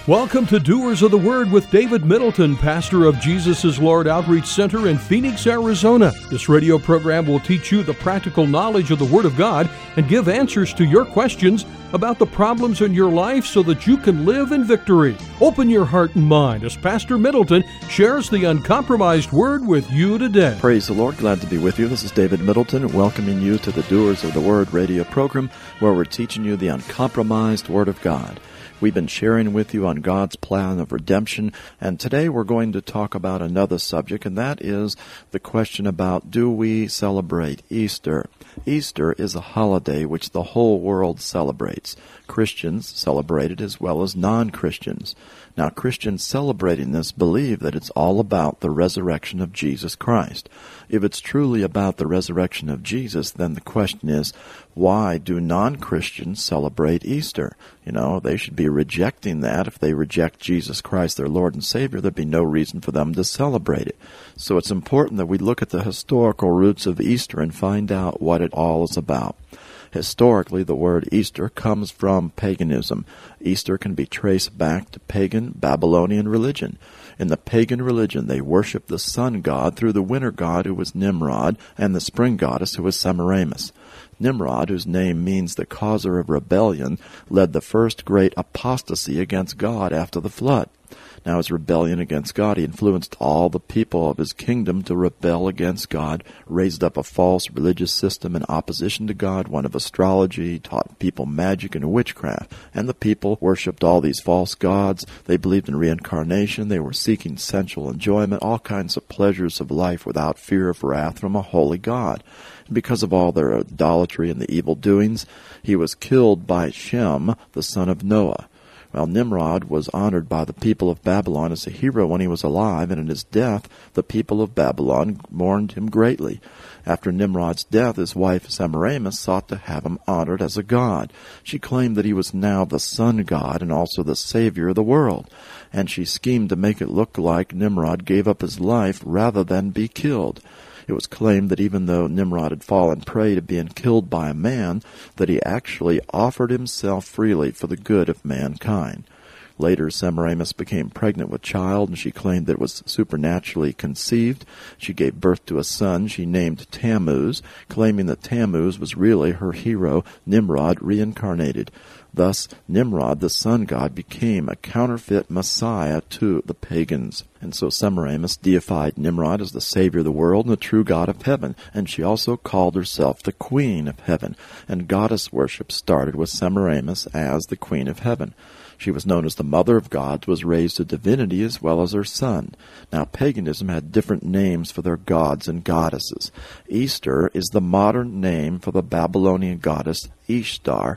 Welcome to Doers of the Word with David Middleton, pastor of Jesus is Lord Outreach Center in Phoenix, Arizona. This radio program will teach you the practical knowledge of the Word of God and give answers to your questions about the problems in your life so that you can live in victory. Open your heart and mind as Pastor Middleton shares the uncompromised Word with you today. Praise the Lord. Glad to be with you. This is David Middleton welcoming you to the Doers of the Word radio program where we're teaching you the uncompromised Word of God. We've been sharing with you on God's plan of redemption, and today we're going to talk about another subject, and that is the question about, do we celebrate Easter? Easter is a holiday which the whole world celebrates. Christians celebrate it as well as non-Christians. Now, Christians celebrating this believe that it's all about the resurrection of Jesus Christ. If it's truly about the resurrection of Jesus, then the question is, why do non-Christians celebrate Easter? You know, they should be rejecting that. If they reject Jesus Christ, their Lord and Savior, there'd be no reason for them to celebrate it. So it's important that we look at the historical roots of Easter and find out what it all is about. Historically, the word Easter comes from paganism. Easter can be traced back to pagan Babylonian religion. In the pagan religion, they worshiped the sun god through the winter god, who was Nimrod, and the spring goddess, who was Semiramis. Nimrod, whose name means the causer of rebellion, led the first great apostasy against God after the flood. Now, his rebellion against God, he influenced all the people of his kingdom to rebel against God, raised up a false religious system in opposition to God, one of astrology, taught people magic and witchcraft. And the people worshipped all these false gods. They believed in reincarnation. They were seeking sensual enjoyment, all kinds of pleasures of life without fear of wrath from a holy God. And because of all their idolatry and the evil doings, he was killed by Shem, the son of Noah. Well, Nimrod was honored by the people of Babylon as a hero when he was alive, and in his death, the people of Babylon mourned him greatly. After Nimrod's death, his wife Semiramis sought to have him honored as a god. She claimed that he was now the sun god and also the savior of the world, and she schemed to make it look like Nimrod gave up his life rather than be killed. It was claimed that even though Nimrod had fallen prey to being killed by a man, that he actually offered himself freely for the good of mankind. Later, Semiramis became pregnant with child, and she claimed that it was supernaturally conceived. She gave birth to a son she named Tammuz, claiming that Tammuz was really her hero, Nimrod, reincarnated. Thus, Nimrod, the sun god, became a counterfeit messiah to the pagans. And so Semiramis deified Nimrod as the savior of the world and the true God of heaven, and she also called herself the Queen of Heaven. And goddess worship started with Semiramis as the Queen of Heaven. She was known as the Mother of Gods, was raised to divinity as well as her son. Now, paganism had different names for their gods and goddesses. Easter is the modern name for the Babylonian goddess Ishtar,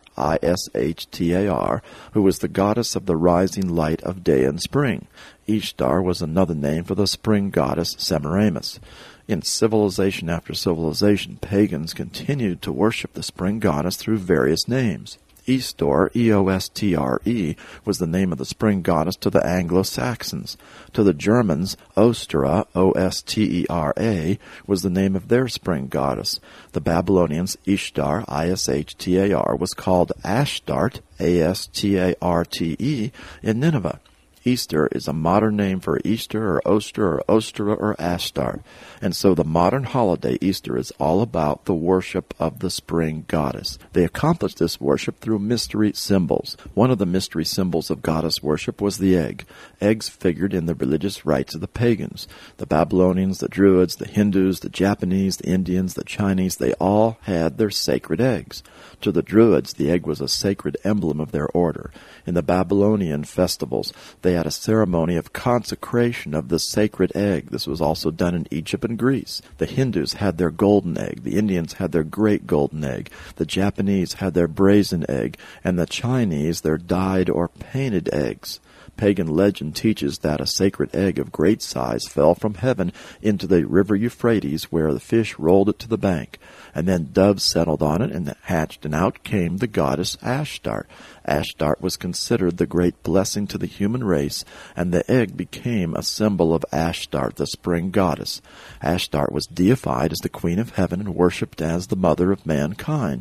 I-S-H-T-A-R, who was the goddess of the rising light of day and spring. Ishtar was another name for the spring goddess Semiramis. In civilization after civilization, pagans continued to worship the spring goddess through various names. Eostre, E-O-S-T-R-E, was the name of the spring goddess to the Anglo-Saxons. To the Germans, Ostra, O-S-T-E-R-A, was the name of their spring goddess. The Babylonians, Ishtar, I-S-H-T-A-R, was called Ashtart, A-S-T-A-R-T-E, in Nineveh. Easter is a modern name for Easter or Ostra or Ostra or Ashtart. And so the modern holiday, Easter, is all about the worship of the spring goddess. They accomplished this worship through mystery symbols. One of the mystery symbols of goddess worship was the egg. Eggs figured in the religious rites of the pagans. The Babylonians, the Druids, the Hindus, the Japanese, the Indians, the Chinese, they all had their sacred eggs. To the Druids, the egg was a sacred emblem of their order. In the Babylonian festivals, they had a ceremony of consecration of the sacred egg. This was also done in Egypt and Greece. The Hindus had their golden egg. The Indians had their great golden egg. The Japanese had their brazen egg. And the Chinese their dyed or painted eggs. Pagan legend teaches that a sacred egg of great size fell from heaven into the river Euphrates, where the fish rolled it to the bank. And then doves settled on it and it hatched, and out came the goddess Ashtart. Ashtart was considered the great blessing to the human race, and the egg became a symbol of Ashtart, the spring goddess. Ashtart was deified as the Queen of Heaven and worshipped as the mother of mankind.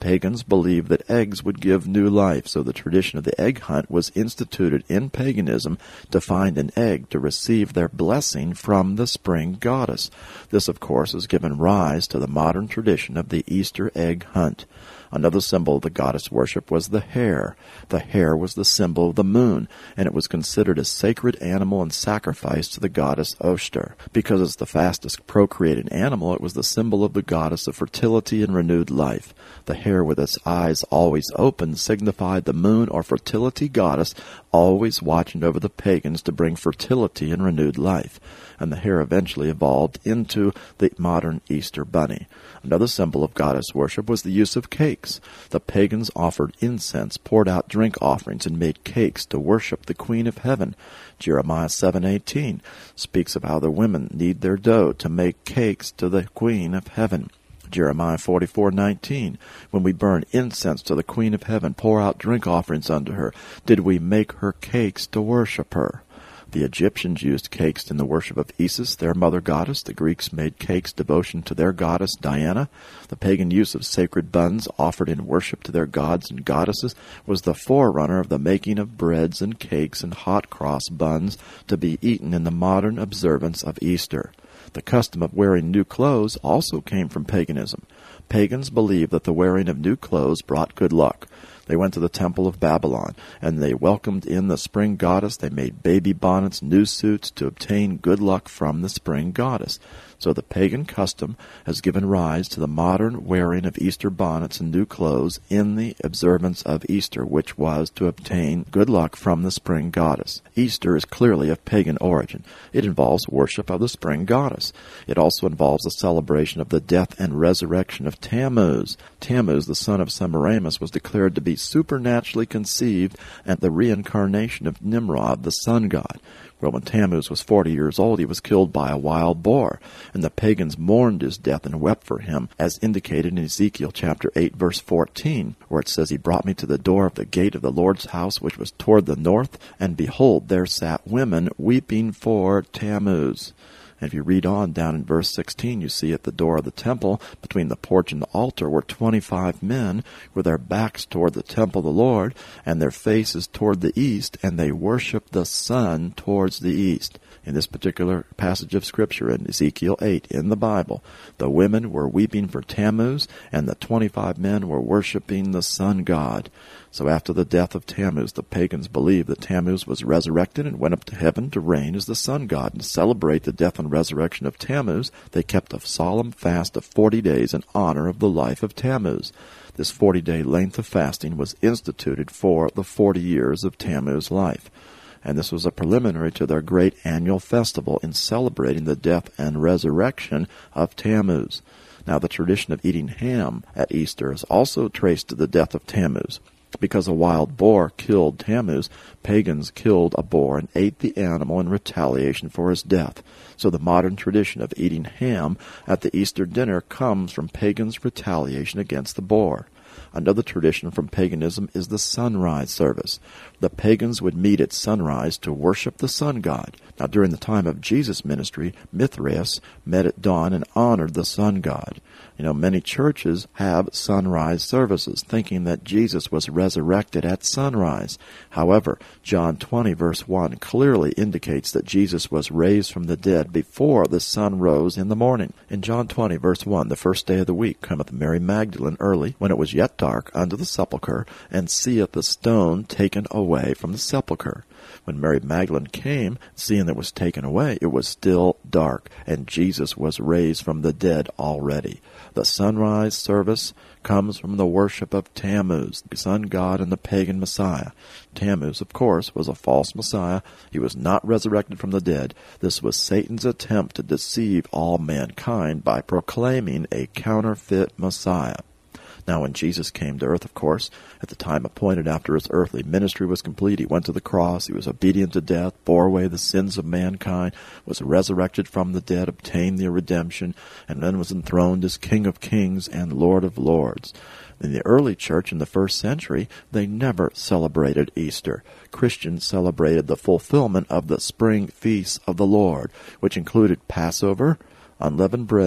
Pagans believed that eggs would give new life, so the tradition of the egg hunt was instituted in paganism to find an egg to receive their blessing from the spring goddess. This, of course, has given rise to the modern tradition of the Easter egg hunt. Another symbol of the goddess worship was the hare. The hare was the symbol of the moon, and it was considered a sacred animal and sacrificed to the goddess Oster. Because it's the fastest procreated animal, it was the symbol of the goddess of fertility and renewed life. The hare with its eyes always open signified the moon or fertility goddess, always watching over the pagans to bring fertility and renewed life. And the hare eventually evolved into the modern Easter bunny. Another symbol of goddess worship was the use of cakes. The pagans offered incense, poured out drink offerings, and made cakes to worship the Queen of Heaven. Jeremiah 7:18 speaks of how the women knead their dough to make cakes to the Queen of Heaven. Jeremiah 44:19, when we burn incense to the Queen of Heaven, pour out drink offerings unto her, did we make her cakes to worship her? The Egyptians used cakes in the worship of Isis, their mother goddess. The Greeks made cakes devotion to their goddess Diana. The pagan use of sacred buns offered in worship to their gods and goddesses was the forerunner of the making of breads and cakes and hot cross buns to be eaten in the modern observance of Easter. The custom of wearing new clothes also came from paganism. Pagans believed that the wearing of new clothes brought good luck. They went to the temple of Babylon, and they welcomed in the spring goddess. They made baby bonnets, new suits to obtain good luck from the spring goddess. So the pagan custom has given rise to the modern wearing of Easter bonnets and new clothes in the observance of Easter, which was to obtain good luck from the spring goddess. Easter is clearly of pagan origin. It involves worship of the spring goddess. It also involves the celebration of the death and resurrection of Tammuz. Tammuz, the son of Semiramis, was declared to be supernaturally conceived and the reincarnation of Nimrod, the sun god. Well, when Tammuz was 40 years old, he was killed by a wild boar, and the pagans mourned his death and wept for him, as indicated in Ezekiel chapter 8, verse 14, where it says, He brought me to the door of the gate of the Lord's house, which was toward the north, and behold, there sat women weeping for Tammuz. And if you read on down in verse 16, you see at the door of the temple, between the porch and the altar, were 25 men with their backs toward the temple of the Lord, and their faces toward the east, and they worshiped the sun towards the east. In this particular passage of Scripture in Ezekiel 8 in the Bible, the women were weeping for Tammuz, and the 25 men were worshiping the sun god. So after the death of Tammuz, the pagans believed that Tammuz was resurrected and went up to heaven to reign as the sun god. And to celebrate the death and resurrection of Tammuz, they kept a solemn fast of 40 days in honor of the life of Tammuz. This 40-day length of fasting was instituted for the 40 years of Tammuz's life. And this was a preliminary to their great annual festival in celebrating the death and resurrection of Tammuz. Now, the tradition of eating ham at Easter is also traced to the death of Tammuz. Because a wild boar killed Tammuz, pagans killed a boar and ate the animal in retaliation for his death. So the modern tradition of eating ham at the Easter dinner comes from pagans' retaliation against the boar. Another tradition from paganism is the sunrise service. The pagans would meet at sunrise to worship the sun god. Now, during the time of Jesus' ministry, Mithras met at dawn and honored the sun god. Many churches have sunrise services, thinking that Jesus was resurrected at sunrise. However, John 20, verse 1 clearly indicates that Jesus was raised from the dead before the sun rose in the morning. In John 20, verse 1, the first day of the week cometh Mary Magdalene early, when it was yet dark, unto the sepulchre, and seeth the stone taken away from the sepulchre. When Mary Magdalene came, seeing that it was taken away, it was still dark, and Jesus was raised from the dead already. The sunrise service comes from the worship of Tammuz, the sun god and the pagan Messiah. Tammuz, of course, was a false Messiah. He was not resurrected from the dead. This was Satan's attempt to deceive all mankind by proclaiming a counterfeit Messiah. Now, when Jesus came to earth, of course, at the time appointed after his earthly ministry was complete, he went to the cross, he was obedient to death, bore away the sins of mankind, was resurrected from the dead, obtained the redemption, and then was enthroned as King of Kings and Lord of Lords. In the early church in the first century, they never celebrated Easter. Christians celebrated the fulfillment of the spring feasts of the Lord, which included Passover, unleavened bread,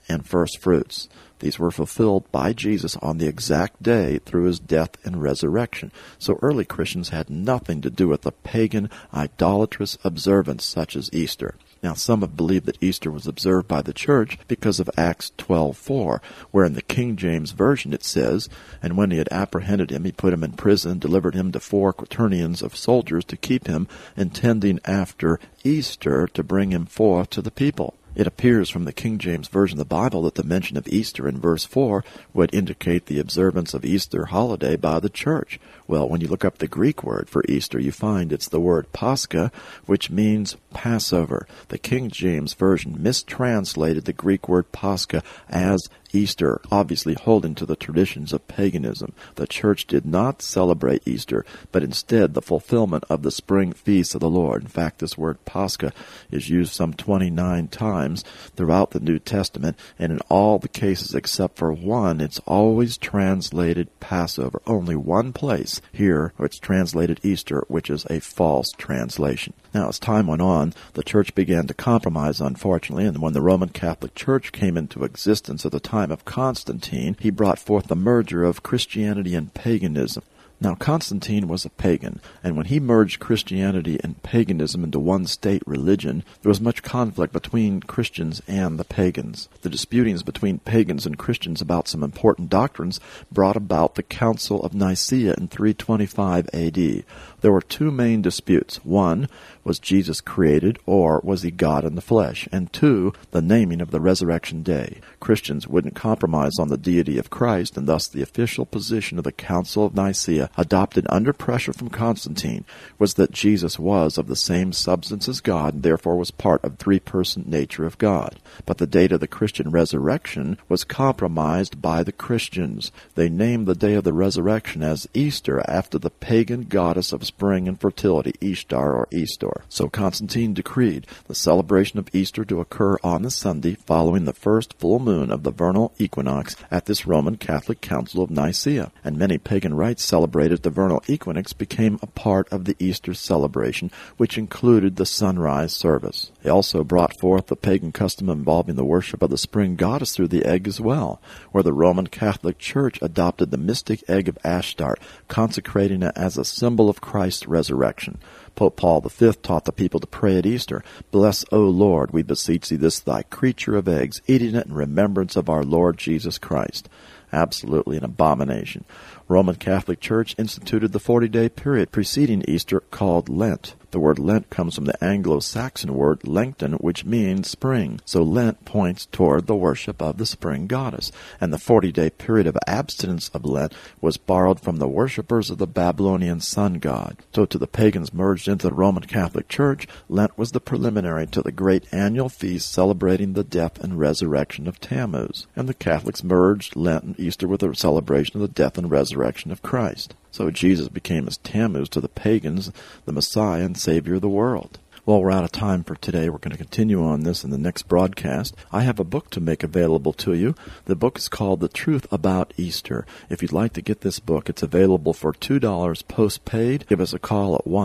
and first fruits. These were fulfilled by Jesus on the exact day through his death and resurrection. So early Christians had nothing to do with the pagan, idolatrous observance such as Easter. Now, some have believed that Easter was observed by the church because of Acts 12:4, where in the King James Version it says, "And when he had apprehended him, he put him in prison, delivered him to 4 quaternions of soldiers to keep him, intending after Easter to bring him forth to the people." It appears from the King James Version of the Bible that the mention of Easter in verse 4 would indicate the observance of Easter holiday by the church. Well, when you look up the Greek word for Easter, you find it's the word Pascha, which means Passover. The King James Version mistranslated the Greek word Pascha as Easter, obviously holding to the traditions of paganism. The church did not celebrate Easter, but instead the fulfillment of the spring feast of the Lord. In fact, this word Pascha is used some 29 times throughout the New Testament, and in all the cases except for one, it's always translated Passover. Only one place here where it's translated Easter, which is a false translation. Now, as time went on, the church began to compromise, unfortunately, and when the Roman Catholic Church came into existence at the time of Constantine, he brought forth the merger of Christianity and paganism. Now, Constantine was a pagan, and when he merged Christianity and paganism into one state religion, there was much conflict between Christians and the pagans. The disputings between pagans and Christians about some important doctrines brought about the Council of Nicaea in 325 AD. There were 2 main disputes. One, was Jesus created, or was he God in the flesh? And 2, the naming of the resurrection day. Christians wouldn't compromise on the deity of Christ, and thus the official position of the Council of Nicaea, adopted under pressure from Constantine, was that Jesus was of the same substance as God, and therefore was part of the 3-person nature of God. But the date of the Christian resurrection was compromised by the Christians. They named the day of the resurrection as Easter, after the pagan goddess of spring and fertility, Ishtar or Eastor. So Constantine decreed the celebration of Easter to occur on the Sunday following the first full moon of the vernal equinox at this Roman Catholic Council of Nicaea. And many pagan rites celebrated the vernal equinox became a part of the Easter celebration, which included the sunrise service. They also brought forth the pagan custom involving the worship of the spring goddess through the egg as well, where the Roman Catholic Church adopted the mystic egg of Astarte, consecrating it as a symbol of Christ's resurrection. Pope Paul V taught the people to pray at Easter, "Bless, O Lord, we beseech thee, this thy creature of eggs, eating it in remembrance of our Lord Jesus Christ." Absolutely an abomination. Roman Catholic Church instituted the 40-day period preceding Easter called Lent. The word Lent comes from the Anglo-Saxon word Lengton, which means spring. So Lent points toward the worship of the spring goddess. And the 40-day period of abstinence of Lent was borrowed from the worshippers of the Babylonian sun god. So to the pagans merged into the Roman Catholic Church, Lent was the preliminary to the great annual feast celebrating the death and resurrection of Tammuz. And the Catholics merged Lent and Easter with the celebration of the death and resurrection of Christ. So Jesus became as Tammuz to the pagans, the Messiah and Savior of the world. Well, we're out of time for today. We're going to continue on this in the next broadcast. I have a book to make available to you. The book is called The Truth About Easter. If you'd like to get this book, it's available for $2 postpaid. Give us a call at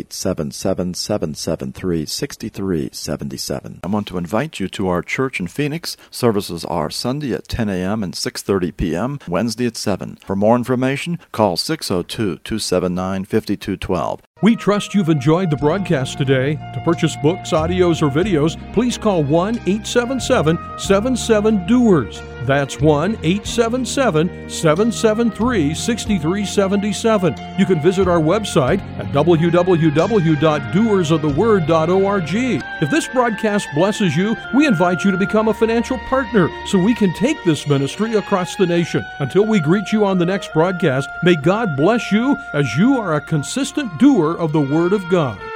1-877-773-6377. I want to invite you to our church in Phoenix. Services are Sunday at 10 a.m. and 6:30 p.m., Wednesday at 7. For more information, call 602-279-5212. We trust you've enjoyed the broadcast today. To purchase books, audios, or videos, please call 1-877-77-DOERS. That's 1-877-773-6377. You can visit our website at www.doersoftheword.org. If this broadcast blesses you, we invite you to become a financial partner so we can take this ministry across the nation. Until we greet you on the next broadcast, may God bless you as you are a consistent doer of the Word of God.